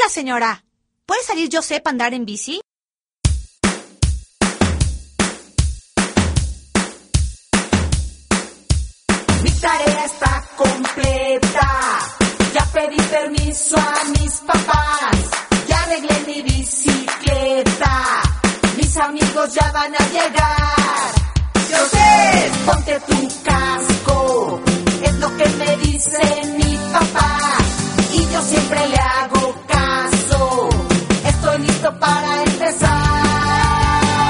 señora. ¿Puede salir Josep a andar en bici? Mi tarea está completa. Ya pedí permiso a mis papás. Ya arreglé mi bicicleta. Mis amigos ya van a llegar. Josep, ponte tu casco. Es lo que me dice mi papá. Y yo siempre le hago